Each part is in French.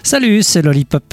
Salut, c'est Lollipop.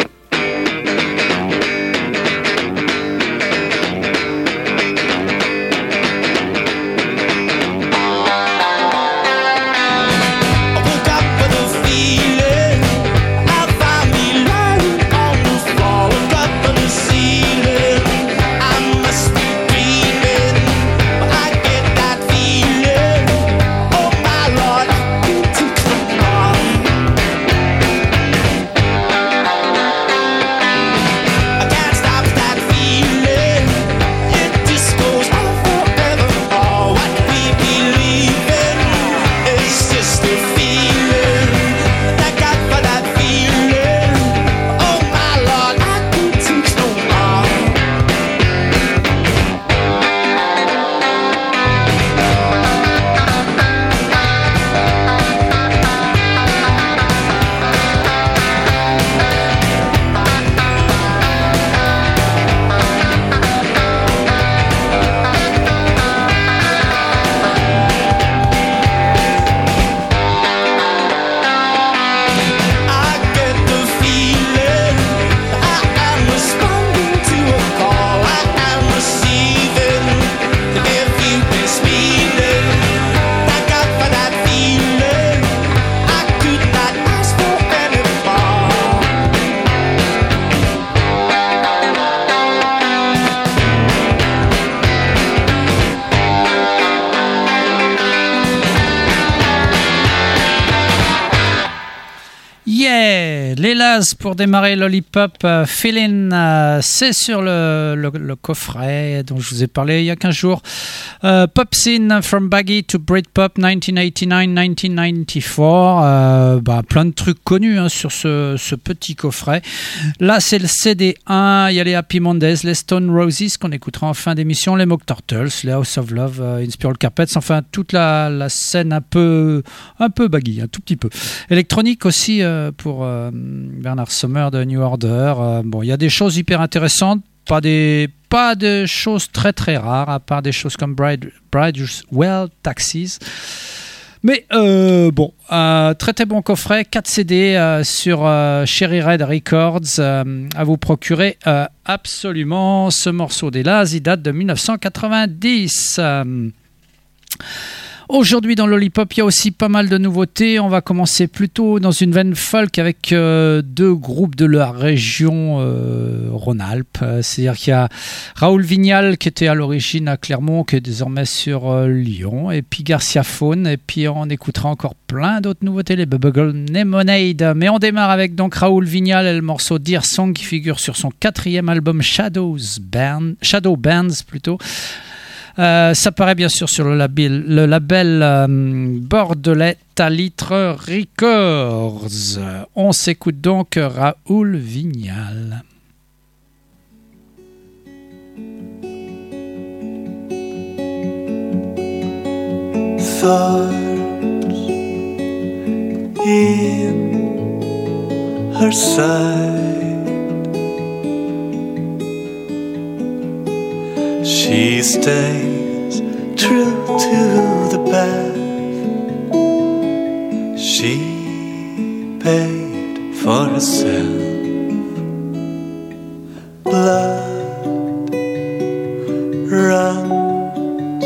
Pour démarrer Lollipop, Feeling, c'est sur le coffret dont je vous ai parlé il y a 15 jours. Pop Scene from Baggy to Britpop 1989-1994. Plein de trucs connus sur ce petit coffret. Là, c'est le CD1. Il y a les Happy Mondays, les Stone Roses qu'on écoutera en fin d'émission, les Mock Turtles, les House of Love, Inspiral Carpets. Enfin, toute la scène un peu baggy, un tout petit peu. Électronique aussi pour Bernard Sommer de New Order. Il y a des choses hyper intéressantes, pas de choses très très rares, à part des choses comme Bridewell Taxis. Mais très très bon coffret, 4 CD sur Cherry Red Records à vous procurer absolument. Ce morceau des Laz, il date de 1990. Aujourd'hui dans Lollipop, il y a aussi pas mal de nouveautés. On va commencer plutôt dans une veine folk avec deux groupes de la région Rhône-Alpes. C'est-à-dire qu'il y a Raoul Vignal qui était à l'origine à Clermont, qui est désormais sur Lyon, et puis Garcia Faune, et puis on écoutera encore plein d'autres nouveautés, les Bubble Lemonade. Mais on démarre avec donc Raoul Vignal et le morceau Dear Song qui figure sur son 4e album Shadow Bands plutôt. Ça paraît bien sûr sur le label bordelais Talitre Records. On s'écoute donc Raoul Vignal. Thoughts in her side, she stays true to the path she paid for herself. Blood runs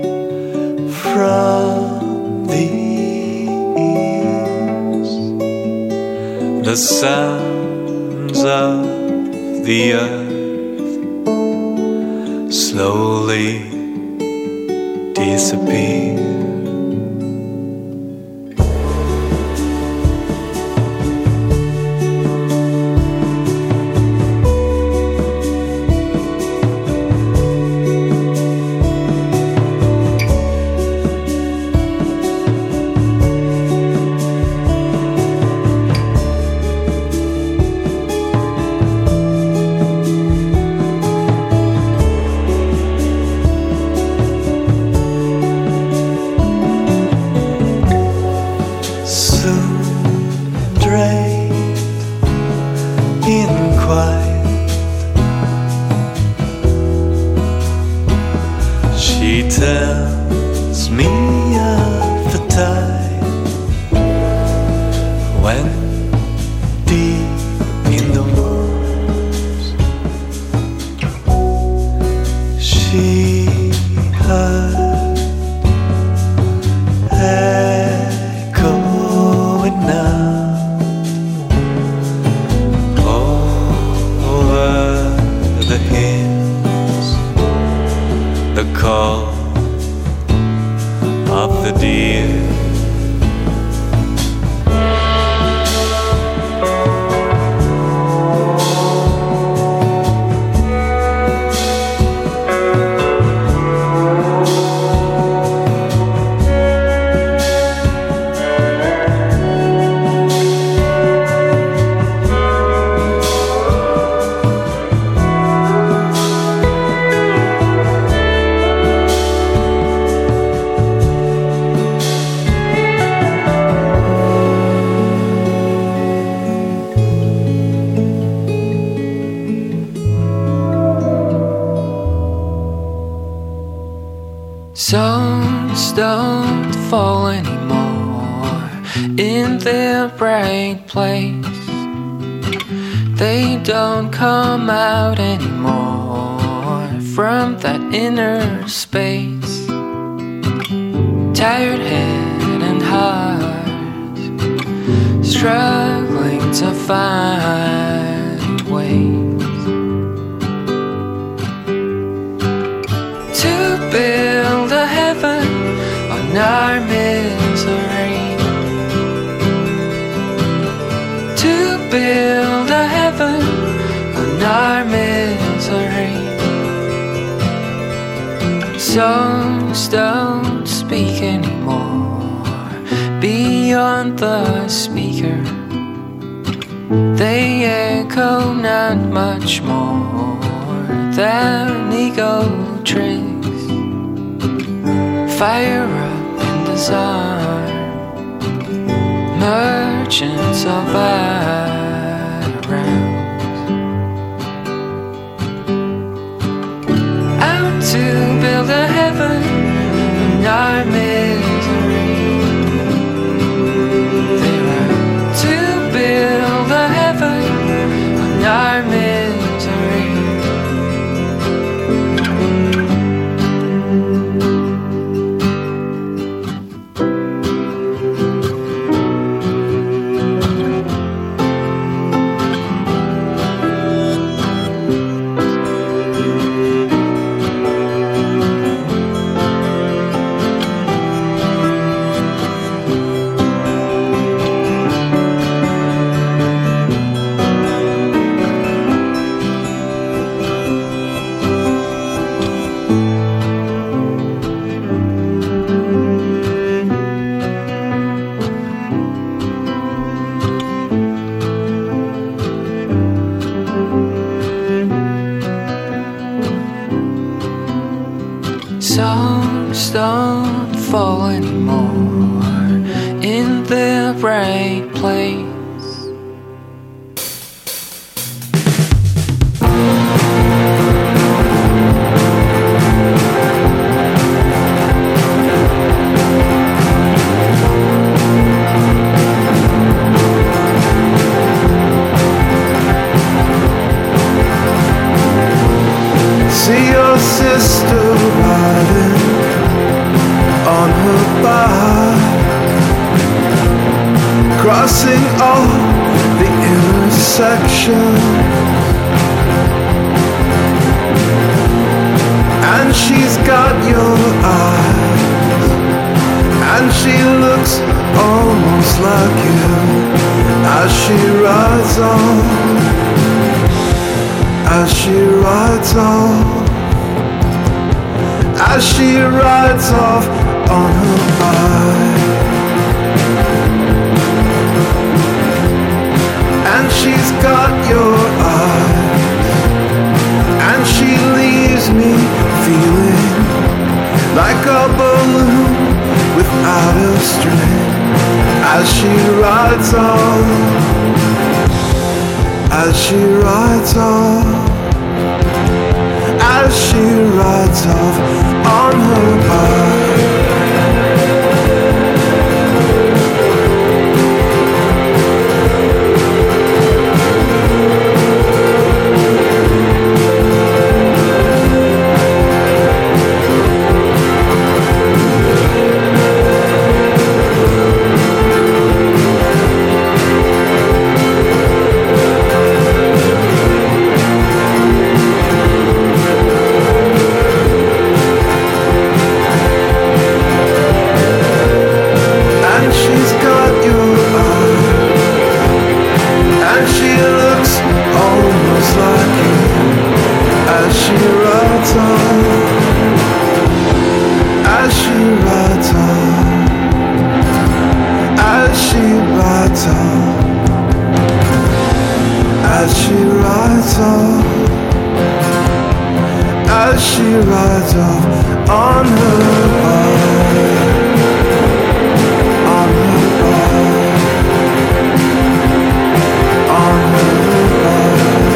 from the ears, the sounds of the earth slowly disappear. now over the hills, the call of the deer. Suns don't fall anymore in their bright place. They don't come out anymore from that inner space. Tired head and heart, struggling to find ways to build a heaven on our misery, to build a heaven on our misery. Songs don't speak anymore beyond the speaker. They echo not much more than ego tricks. Fire up in desire, merchants of rounds, out to build a heaven in our misery. They're out to build a heaven in our misery. Songs don't fall anymore in their right place. See your sister riding on her bike, crossing all the intersections, and she's got your eyes, and she looks almost like you as she rides on, as she rides on, as she rides off on her bike. And she's got your eyes, and she leaves me feeling like a balloon without a string. As she rides on, as she rides on, as she rides off on her bike. lights off as she rides off on her bike, on her bike, on her bike.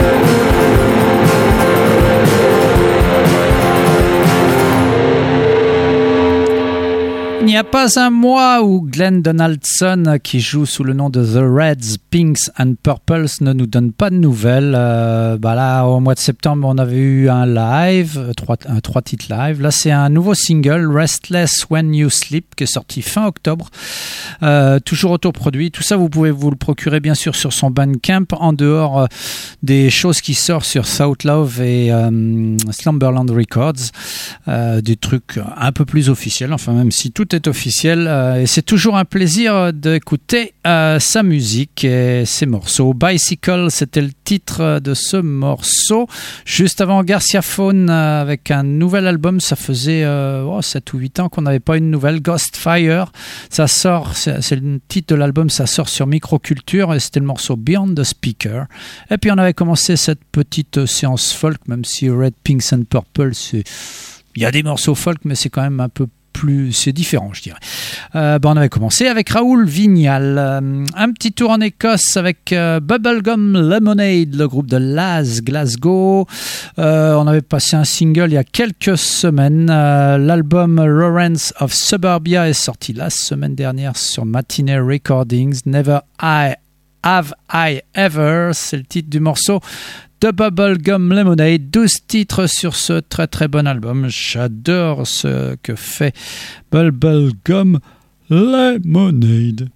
Il n'y a pas un mois où Glenn Donaldson, qui joue sous le nom de The Reds, Pinks and Purples, ne nous donne pas de nouvelles. Là, au mois de septembre, on avait eu un live, trois titres live. Là, c'est un nouveau single, Restless When You Sleep, qui est sorti fin octobre. Toujours autoproduit. Tout ça, vous pouvez vous le procurer, bien sûr, sur son Bandcamp, en dehors des choses qui sortent sur South Love et Slumberland Records. Des trucs un peu plus officiels, enfin, même si tout est officiel, et c'est toujours un plaisir d'écouter sa musique et ses morceaux. Bicycle, c'était le titre de ce morceau. Juste avant, Garcia Phone avec un nouvel album. Ça faisait 7 ou 8 ans qu'on n'avait pas une nouvelle. Ghost Fire, ça sort, c'est le titre de l'album, ça sort sur Microculture, et c'était le morceau Beyond the Speaker. Et puis on avait commencé cette petite séance folk, même si Red, Pinks and Purple, il y a des morceaux folk, mais c'est quand même un peu plus, c'est différent, je dirais. On avait commencé avec Raoul Vignal. Un petit tour en Écosse avec Bubblegum Lemonade, le groupe de Laz, Glasgow. On avait passé un single il y a quelques semaines. L'album Lawrence of Suburbia est sorti la semaine dernière sur Matinee Recordings. Never Have I Ever, c'est le titre du morceau de Bubblegum Lemonade. 12 titres sur ce très très bon album. J'adore ce que fait Bubblegum Lemonade.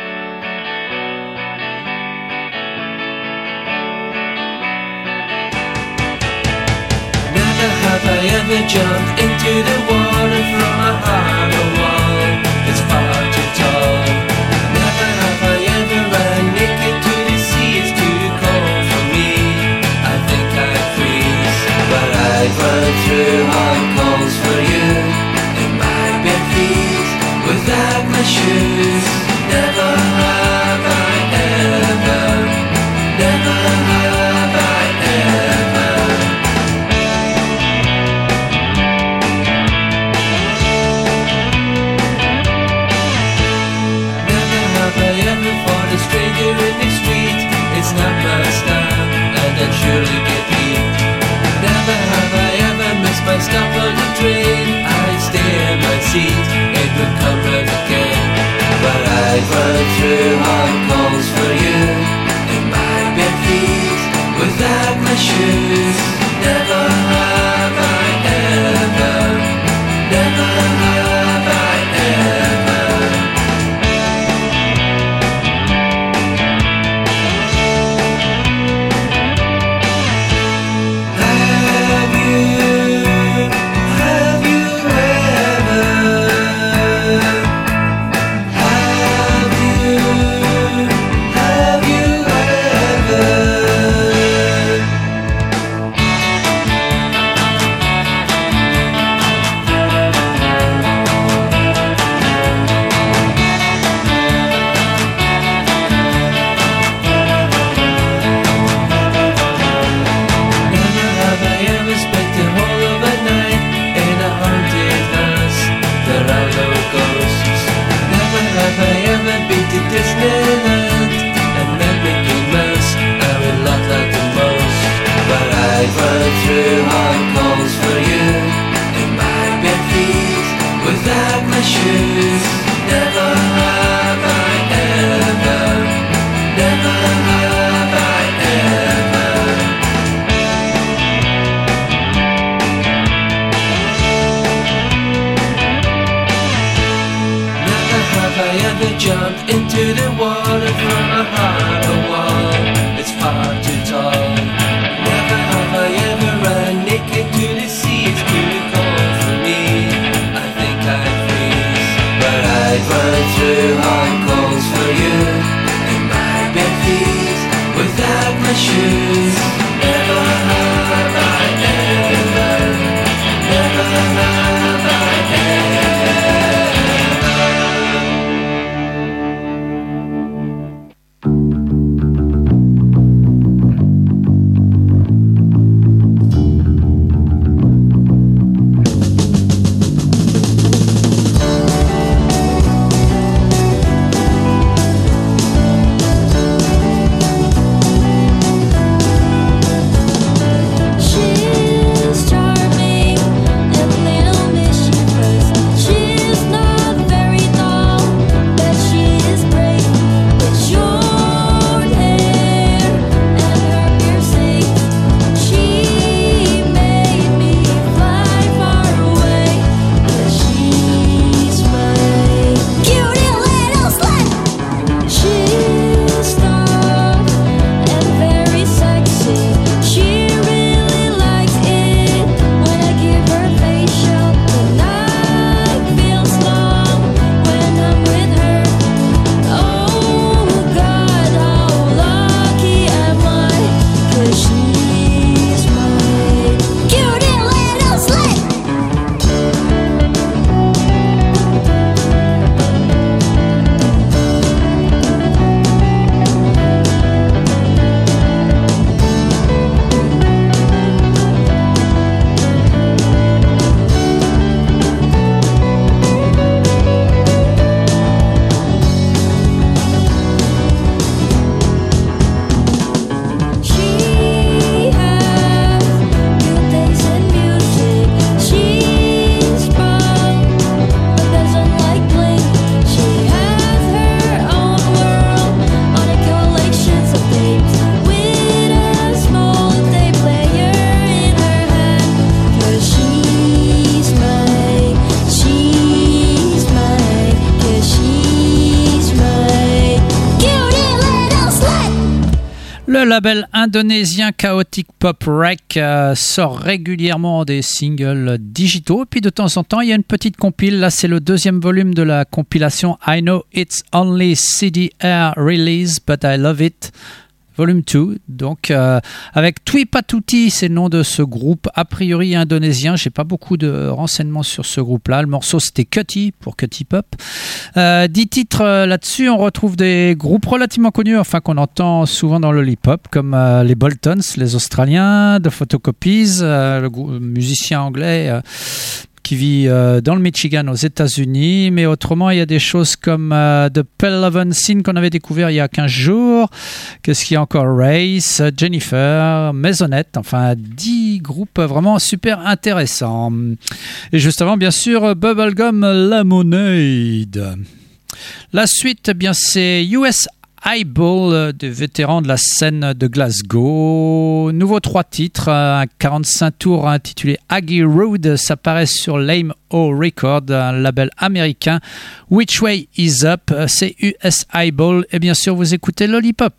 Never have I ever jumped into the water from a harbor wall. It's far too tall. Never have I ever run naked to the sea. It's too cold for me. I think I'd freeze, but I'd run through hot coals for you in my bare feet without my shoes. Never have I ever. Never have I ever. A stranger in the street, it's not my style, and I'd surely get beat. Never have I ever missed my stop on the train. I'd stay in my seat, it would come right again. But I'd run through hot coals for you in my bare feet without my shoes. Never have I ever. Never have I ever. Disneyland and met Mickey Mouse. I would love that the most, but I'd run through hot coals for you in my bare feet without my shoes. Never have I ever. Never have I ever. Never have I ever jumped into the water from a harbor wall. It's far too tall. Never have I ever run naked to the sea. It's too cold for me. I think I'd freeze, but I'd run through hot coals for you in my bare feet without my shoes. Never have I ever. Never have I ever. Le label indonésien Chaotic Pop Rec sort régulièrement des singles digitaux. Puis de temps en temps, il y a une petite compile. Là, c'est le deuxième volume de la compilation I Know It's Only CDR Release, But I Love It. Volume 2, donc avec Tui Patuti, c'est le nom de ce groupe a priori indonésien. J'ai pas beaucoup de renseignements sur ce groupe-là. Le morceau c'était Cutty pour Cutty Pop. 10 titres là-dessus. On retrouve des groupes relativement connus, enfin qu'on entend souvent dans le hip-hop, comme les Boltons, les Australiens, The Photocopies, le musicien anglais. Qui vit dans le Michigan aux États-Unis, mais autrement il y a des choses comme The Pellhaven Scene qu'on avait découvert il y a 15 jours. Qu'est-ce qu'il y a encore? Race, Jennifer, Maisonnette, enfin 10 groupes vraiment super intéressants. Et juste avant, bien sûr, Bubblegum Lemonade. La suite, eh bien, c'est US Eyeball, des vétérans de la scène de Glasgow. Nouveau 3 titres, un 45 tours intitulé Aggie Road, ça paraît sur Lame O Record, un label américain. Which Way Is Up, c'est US Eyeball, et bien sûr vous écoutez Lollipop.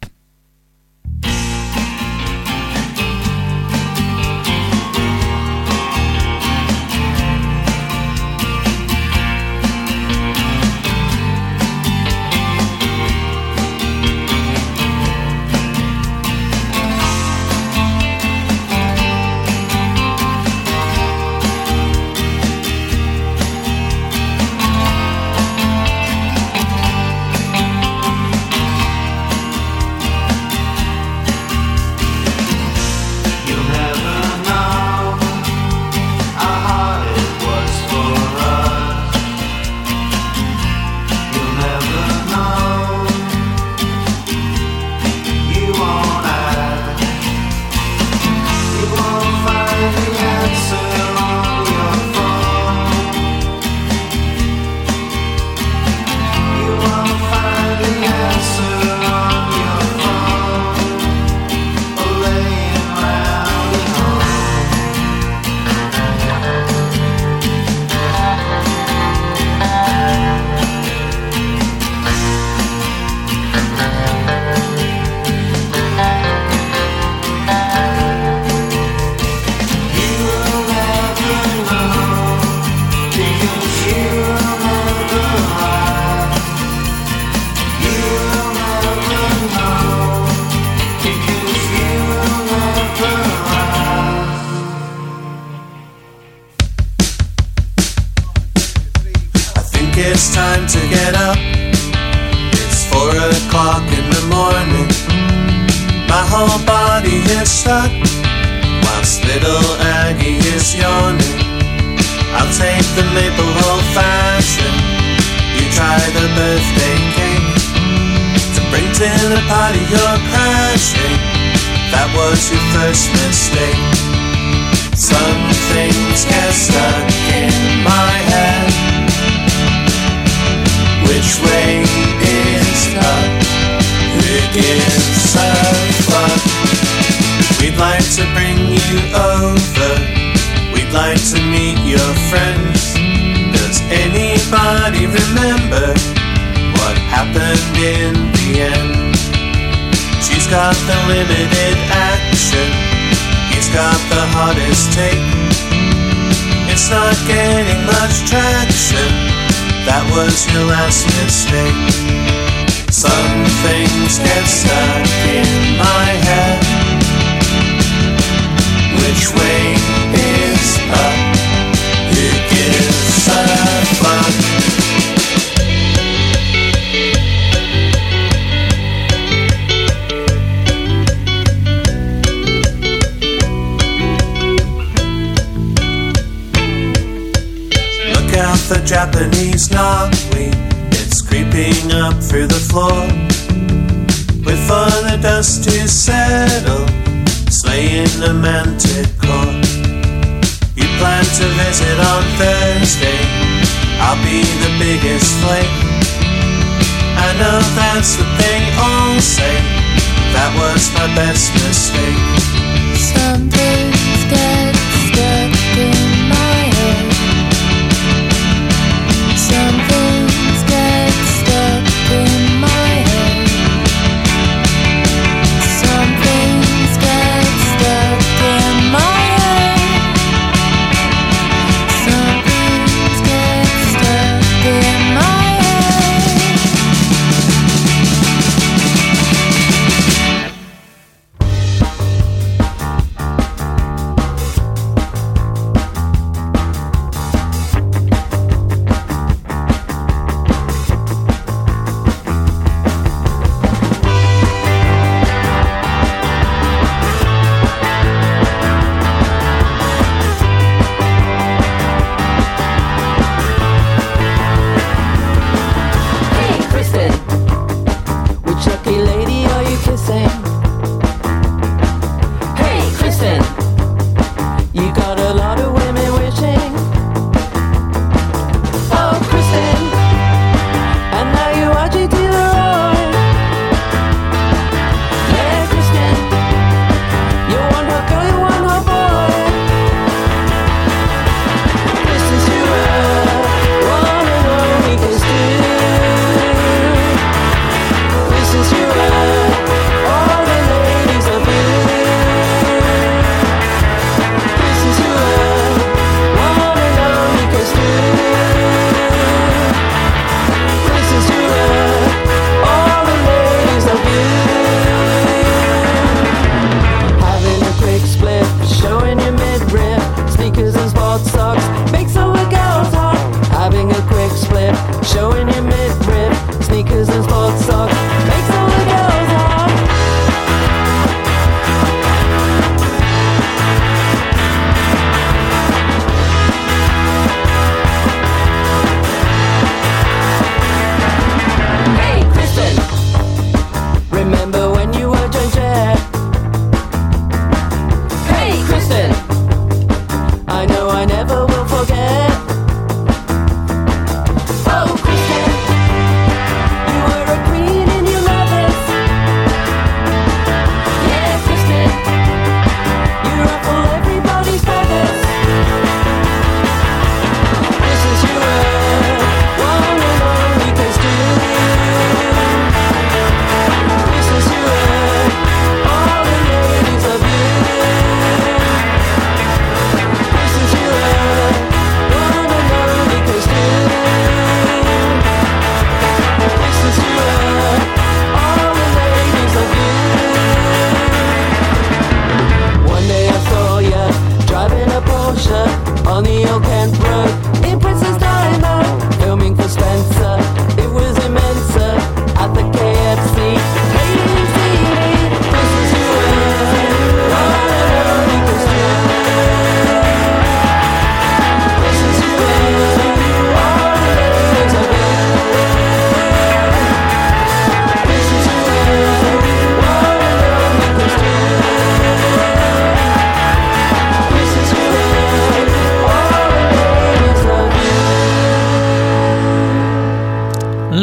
It's time to get up. It's 4 o'clock in the morning. My whole body is stuck, whilst little Aggie is yawning. I'll take the maple old-fashioned. You try the birthday cake. To bring to the party you're crashing. That was your first mistake. Some things get stuck in my head. Which way is up? Who gives a fuck? We'd like to bring you over. We'd like to meet your friends. Does anybody remember what happened in the end? She's got the limited action. He's got the hottest take. It's not getting much traction. That was your last mistake. Some things get stuck in my head. Which way is up? Who gives a fuck? Look out for Japanese knotweed. It's creeping up through the floor. Wait for the dust to settle, slaying the manticore. You plan to visit on Thursday. I'll be the biggest flake. I know that's what they all say. That was my best mistake. Some things get stuck in my head. Some things get stuck in my head. Some things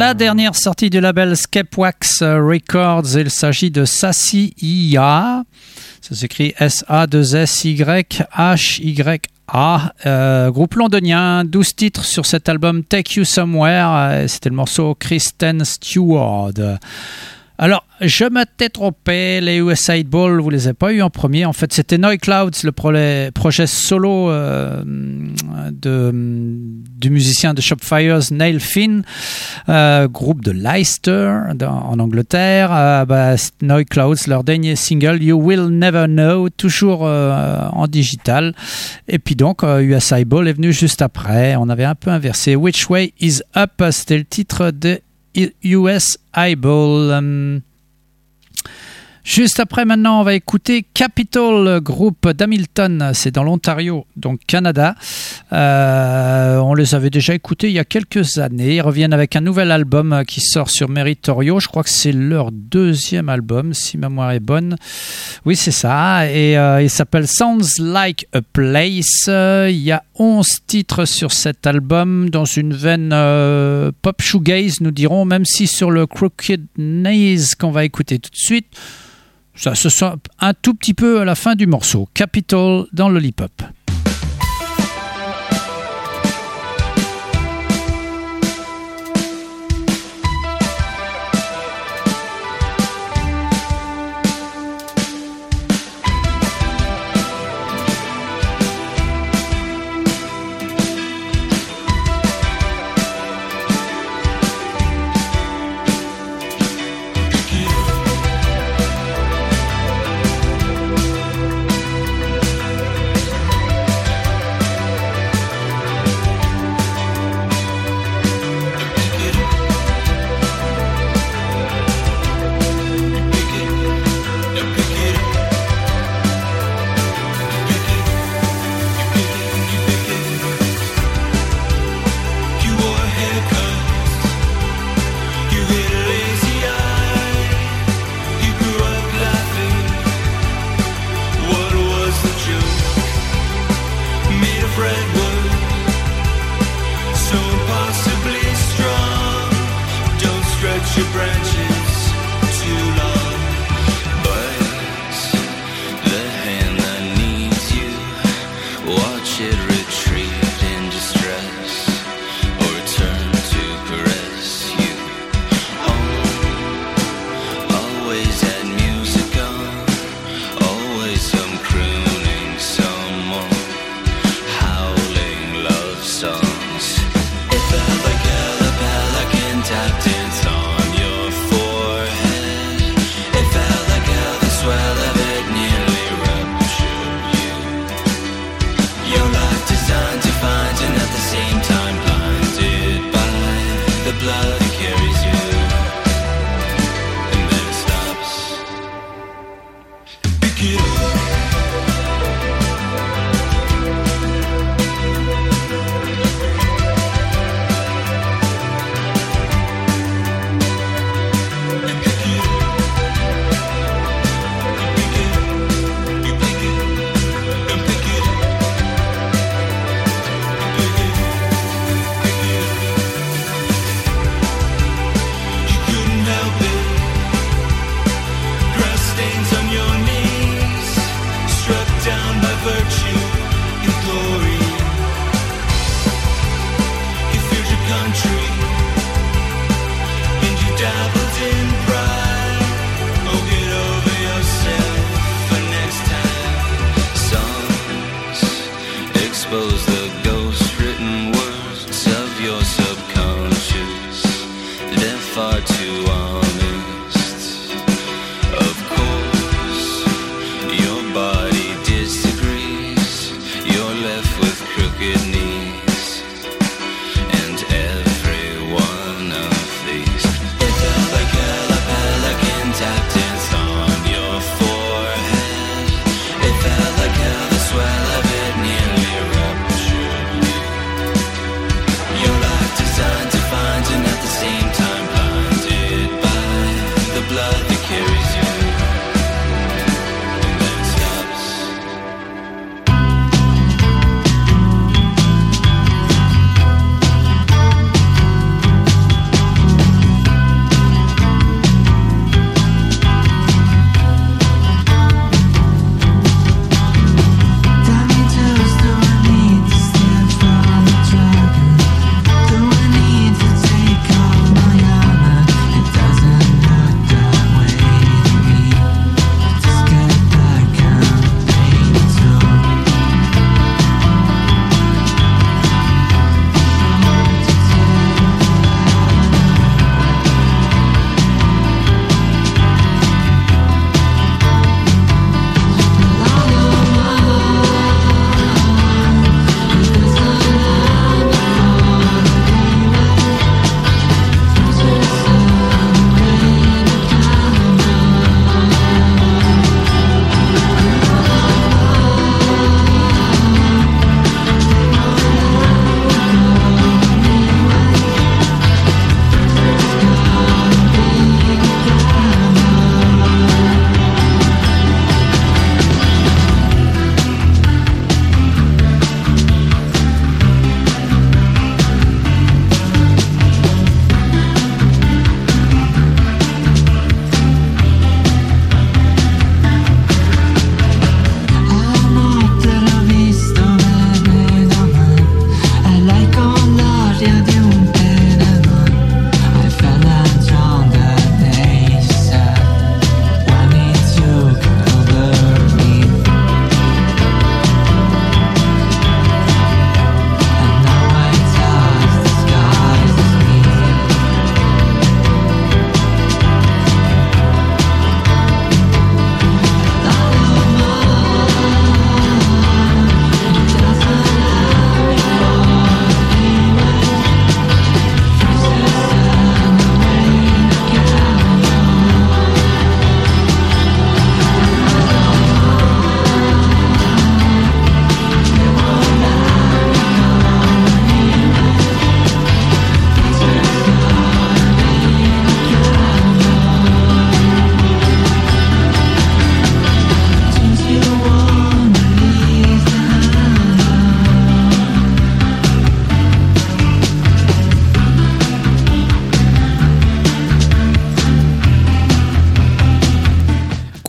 La dernière sortie du label Scapewax Records, il s'agit de Sassy Iya. Ça s'écrit S-A-2-S-Y-H-Y-A. Groupe londonien, 12 titres sur cet album Take You Somewhere. C'était le morceau Kristen Stewart. Alors, je m'étais trompé, les US Ball, vous les avez pas eu en premier. En fait, c'était Noy Clouds, le projet solo du musicien de Shopfires, Neil Finn, groupe de Leicester en Angleterre. Noy Clouds, leur dernier single, You Will Never Know, toujours en digital. Et puis donc, US Ball est venu juste après. On avait un peu inversé. Which Way Is Up, c'était le titre de US Eyeball. Juste après, maintenant, on va écouter Capitol, groupe d'Hamilton. C'est dans l'Ontario, donc Canada. On les avait déjà écoutés il y a quelques années. Ils reviennent avec un nouvel album qui sort sur Meritorio. Je crois que c'est leur deuxième album, si ma mémoire est bonne. Oui, c'est ça. Et il s'appelle Sounds Like a Place. Il y a 11 titres sur cet album, dans une veine pop shoegaze, nous dirons, même si sur le Crooked Knees qu'on va écouter tout de suite, ça se sent un tout petit peu à la fin du morceau. Capitol dans Lollipop.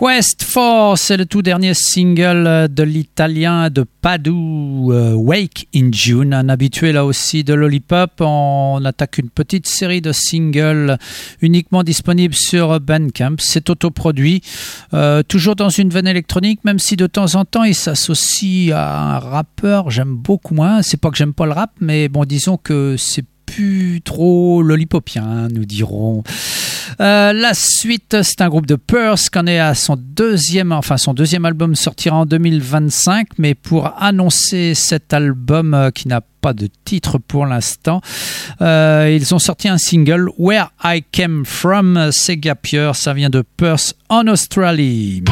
Quest for, c'est le tout dernier single de l'italien de Padoue, Wake in June, un habitué là aussi de Lollipop. On attaque une petite série de singles uniquement disponibles sur Bandcamp. C'est autoproduit, toujours dans une veine électronique, même si de temps en temps il s'associe à un rappeur. J'aime beaucoup moins, c'est pas que j'aime pas le rap, mais bon, disons que c'est plus trop lollipopien, nous dirons. La suite, c'est un groupe de Perth qui en est à son deuxième album sortira en 2025, mais pour annoncer cet album qui n'a pas de titre pour l'instant, ils ont sorti un single, Where I Came From, c'est Gapier, ça vient de Perth en Australie.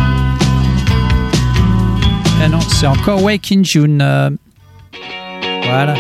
Et non, c'est encore Wake in June. Voilà.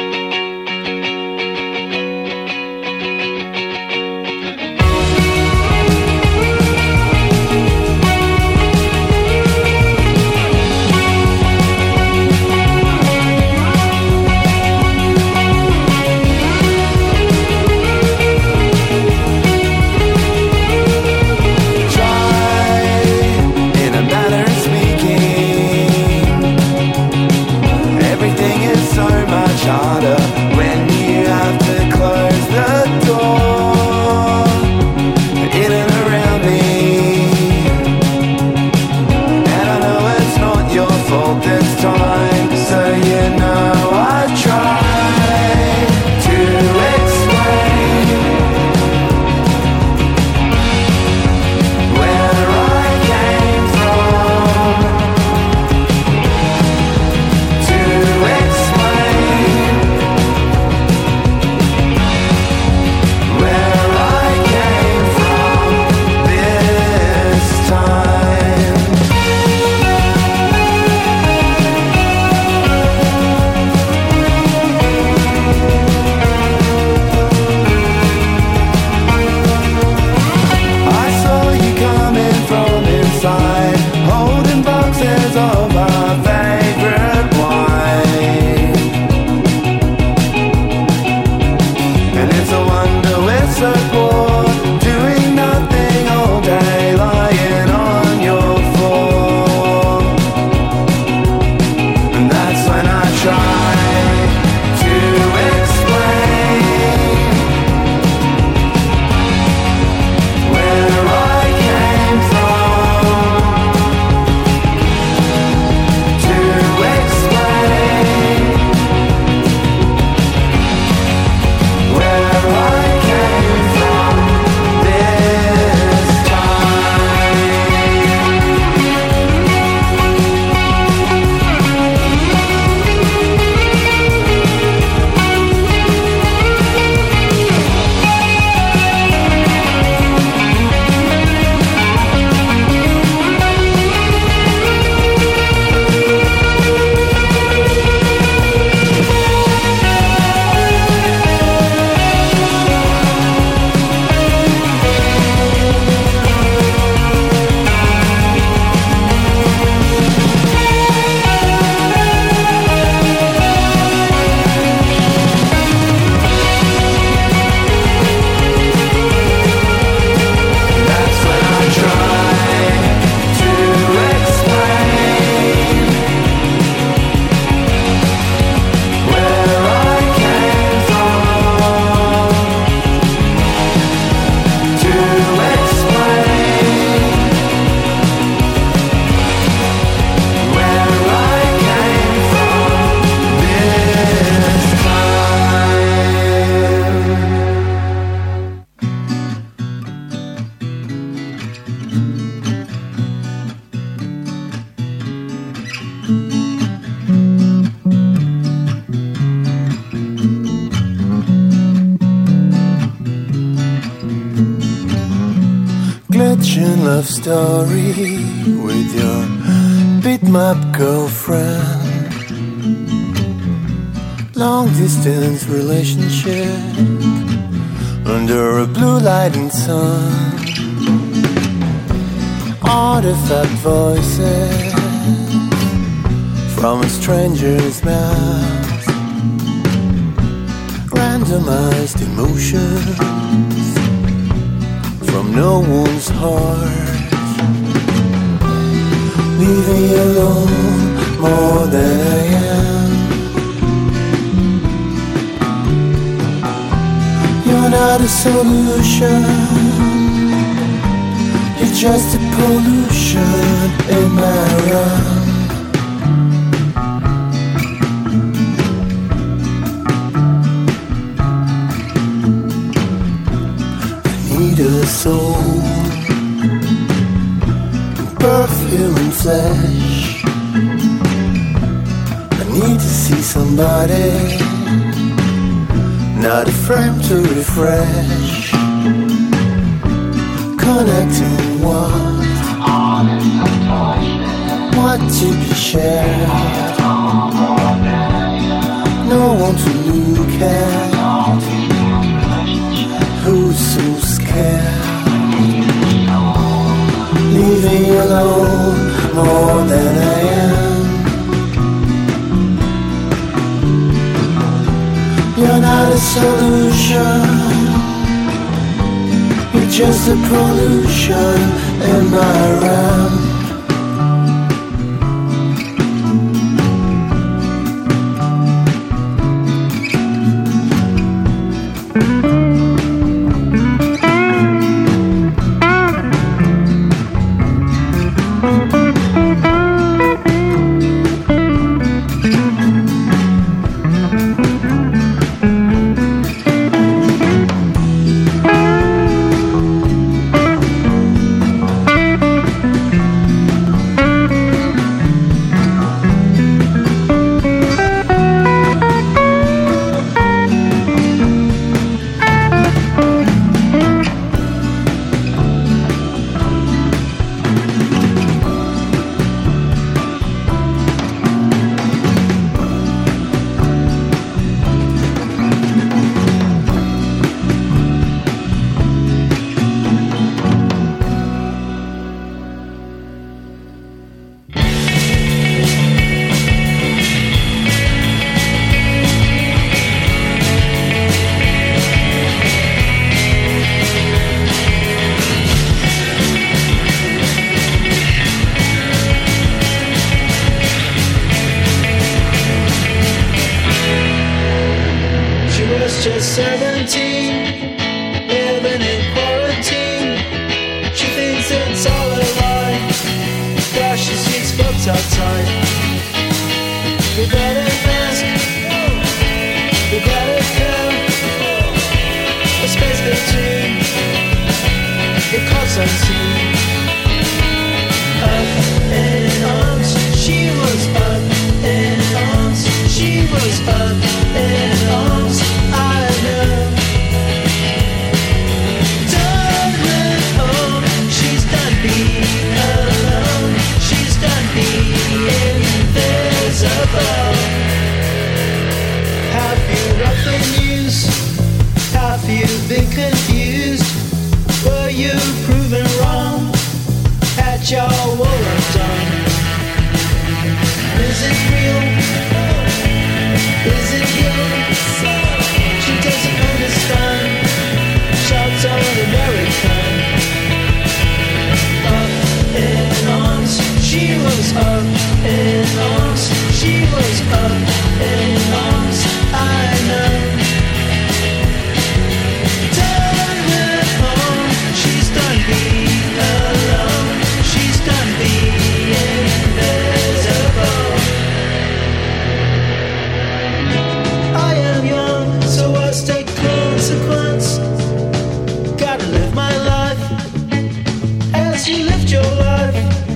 Glitching love story with your bitmap girlfriend. Long distance relationship under a blue lighting sun. Artifact voices from a stranger's mouth. Randomized emotions from no one's heart. leave me alone more than I am. You're not a solution, you're just a pollution in my realm. Need a soul, perfume and flesh. I need to see somebody, not a frame to refresh. Connecting what to be shared. No one to look at, who's so scared? Leave me alone more than I am. You're not a solution, you're just a pollution in my realm. Just 17, living in quarantine. She thinks it's all a lie, gosh, she seems fucked up tight. We better mask, we gotta come. A space between the cots unseen. Up in arms, she was up in arms. She was up in arms. Have you read the news? Have you been confused? Were you proven wrong? Had your wall undone? Is it real? Is it you? She doesn't understand. Shouts on American. Up in arms. She was up in arms. She was up in arms, I know. Done with home, she's done being alone. She's done being invisible. I am young, so I take consequence. Gotta live my life as you lived your life.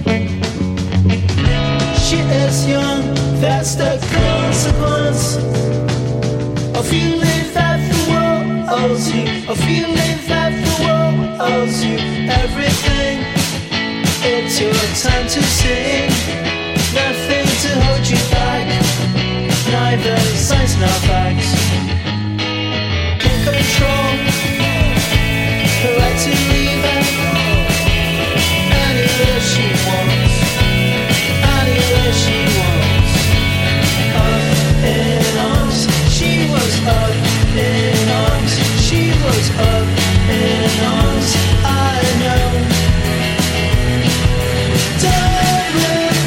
She is young. That's the consequence of you live that the world owes you. Of you live that the world owes you everything. It's your time to sing. Nothing to hold you back. Neither science nor facts can control the right to leave her anywhere she wants. Anywhere she wants. In arms, she was up in arms. She was up in arms. I know. Done with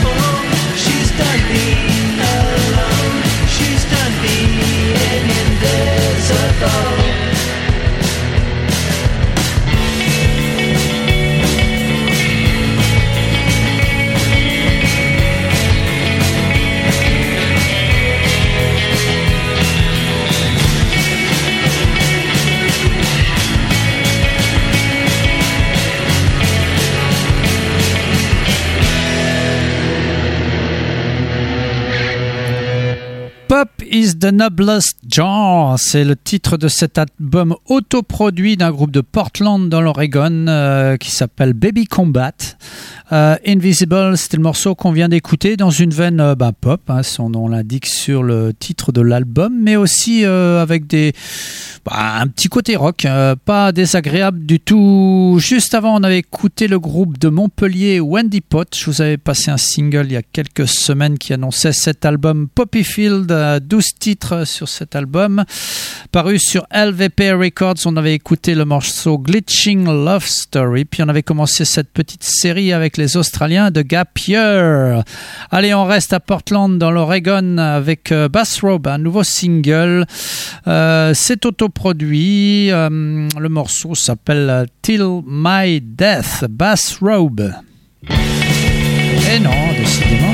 is the noblest genre. C'est le titre de cet album autoproduit d'un groupe de Portland dans l'Oregon qui s'appelle Baby Combat. Invisible, c'était le morceau qu'on vient d'écouter dans une veine pop, hein, son nom l'indique sur le titre de l'album, mais aussi avec un petit côté rock, pas désagréable du tout. Juste avant, on avait écouté le groupe de Montpellier Wendy Pot. Je vous avais passé un single il y a quelques semaines qui annonçait cet album Poppyfield, 12 titres sur cet album, paru sur LVP Records. On avait écouté le morceau Glitching Love Story, puis on avait commencé cette petite série avec les Australiens de Gap Year. Allez, on reste à Portland dans l'Oregon avec Bathrobe, un nouveau single. C'est autoproduit. Le morceau s'appelle Till My Death, Bathrobe. Et non, décidément.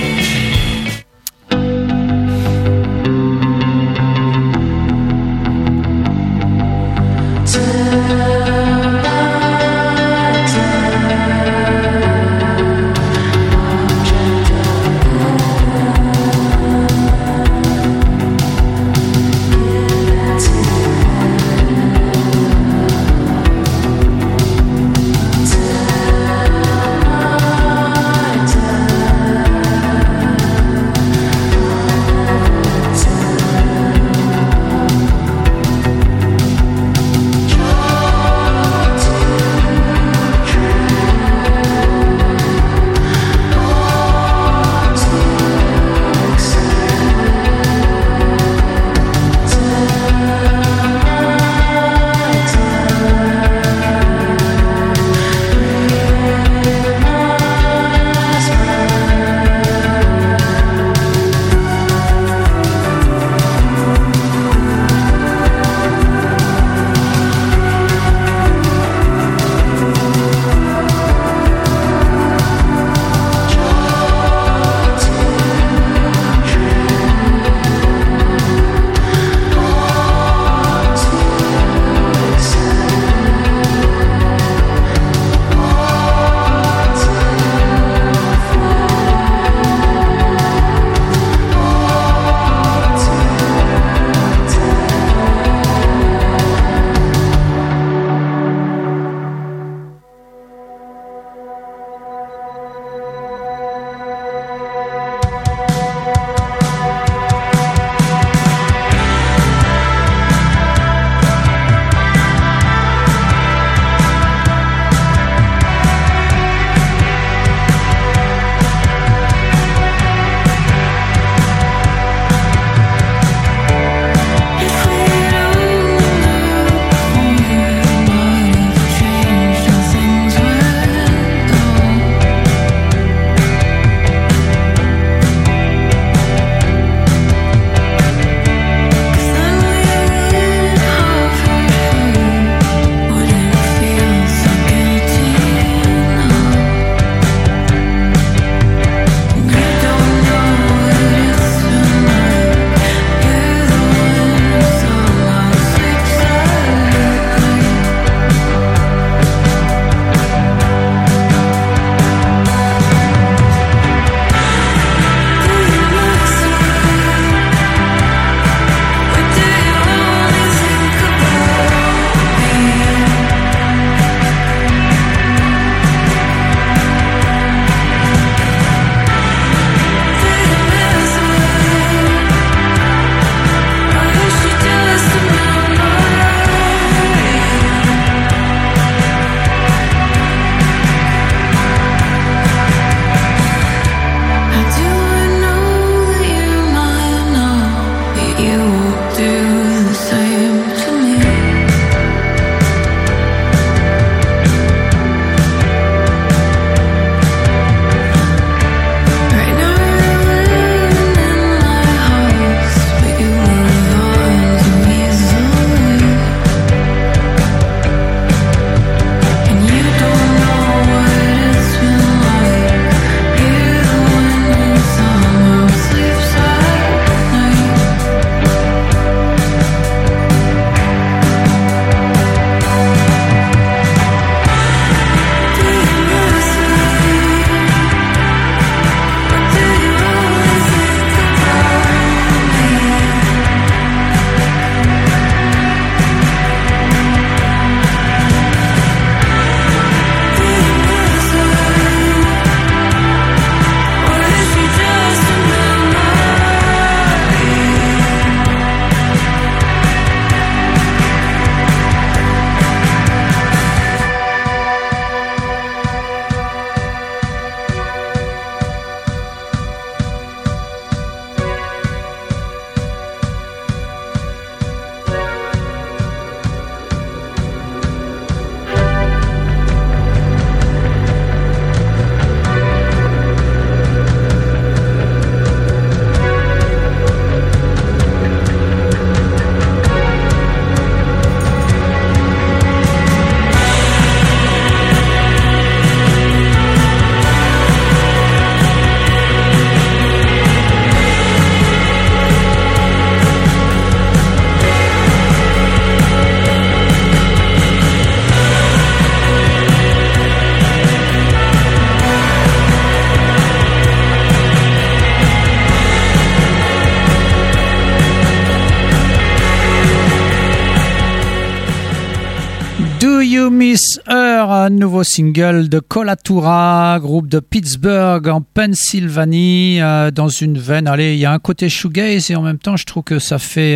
un nouveau single de Colatura, groupe de Pittsburgh en Pennsylvanie, dans une veine. Allez, il y a un côté shoegaze et en même temps, je trouve que ça fait...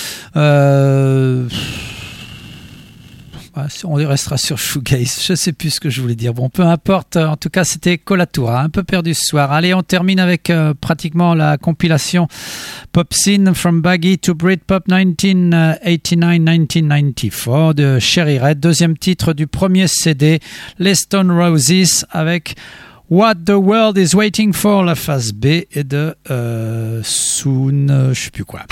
on restera sur shoegaze, je sais plus ce que je voulais dire. Bon, peu importe, en tout cas c'était Colatura, un peu perdu ce soir. Allez, on termine avec pratiquement la compilation Pop Scene From Baggy to Britpop 1989-1994 de Cherry Red, deuxième titre du premier CD, les Stone Roses avec What the World is Waiting For, la phase B, et de Soon, je sais plus quoi.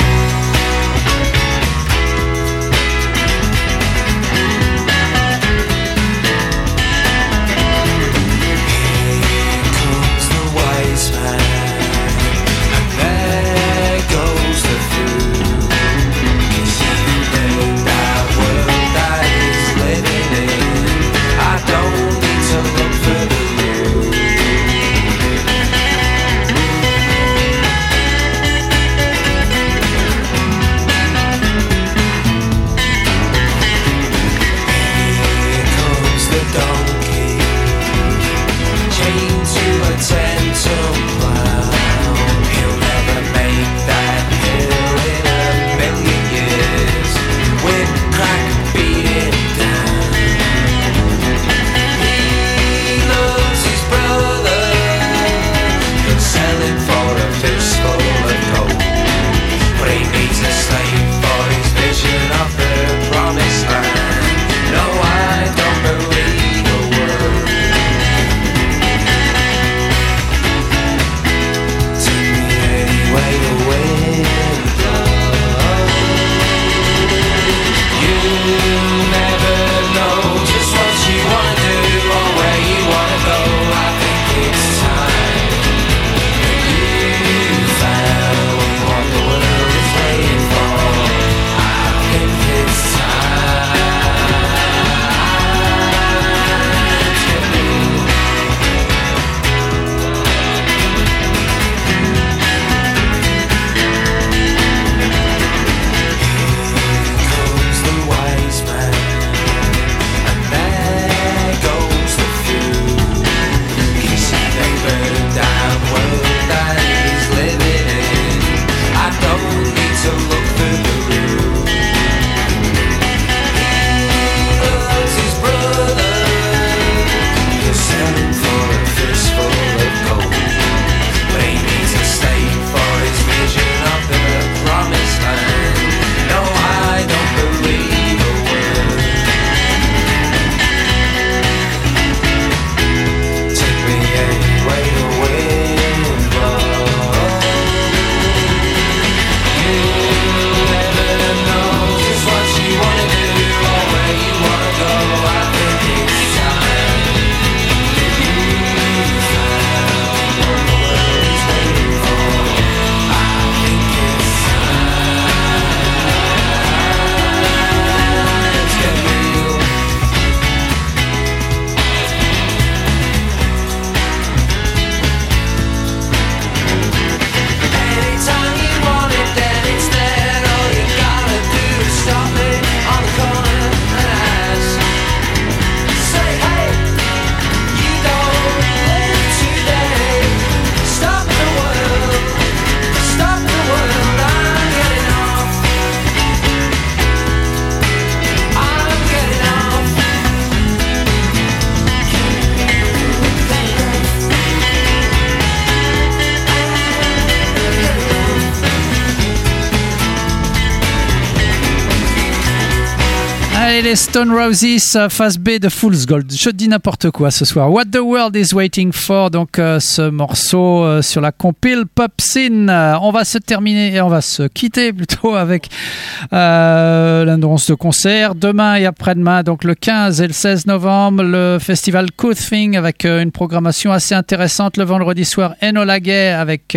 Les Stone Roses, face B de Fool's Gold. Je dis n'importe quoi ce soir. What the World is Waiting For, donc ce morceau sur la compile Pop Scene. On va se terminer et on va se quitter plutôt avec l'annonce de concert. Demain et après-demain, donc le 15 et le 16 novembre, le festival Cool Thing avec une programmation assez intéressante. Le vendredi soir, Enola Gay avec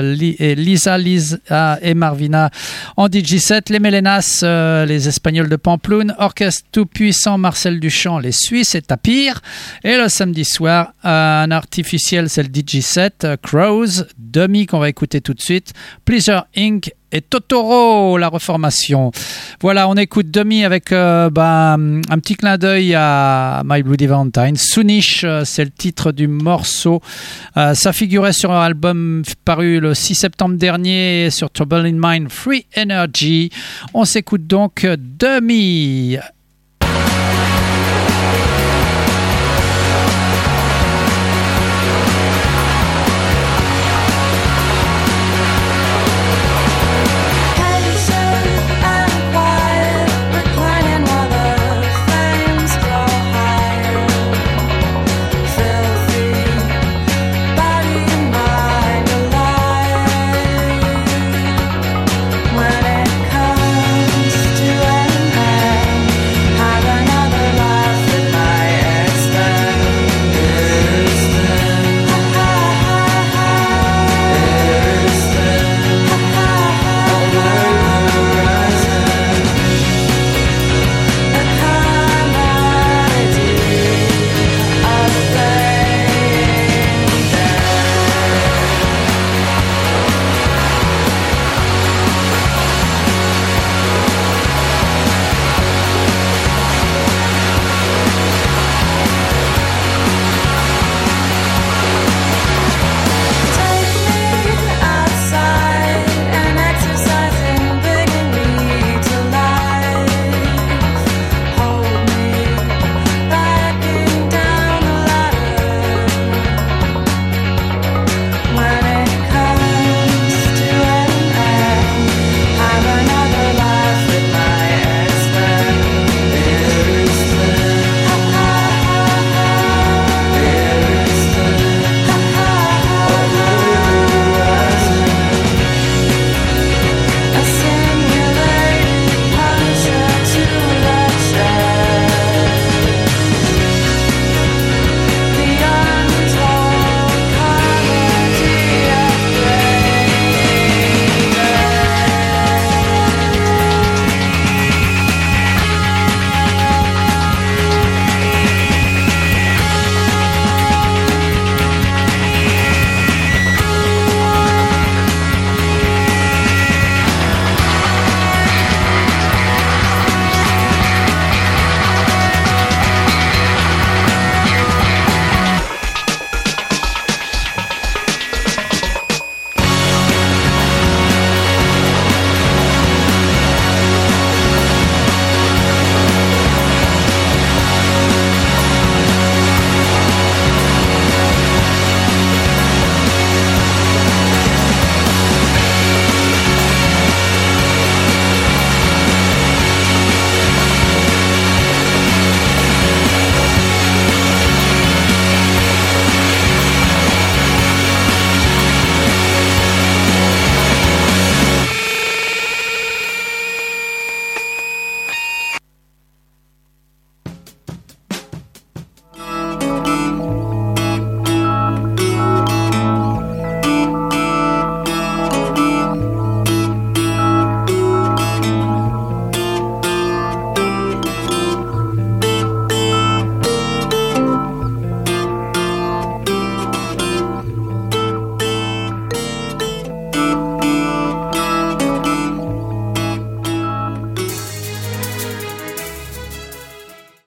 Lisa et Marvina en DJ7. Les Mélénas, les Espagnols de Pampelune. Orchestre tout-puissant, Marcel Duchamp, les Suisses et Tapir. Et le samedi soir, un artificiel, c'est le DJ7, Crows, Dummy qu'on va écouter tout de suite, Pleasure Inc. et Totoro, la reformation. Voilà, on écoute Demi avec un petit clin d'œil à My Bloody Valentine. Soonish, c'est le titre du morceau. Ça figurait sur un album paru le 6 septembre dernier sur Trouble in Mind, Free Energy. On s'écoute donc Demi.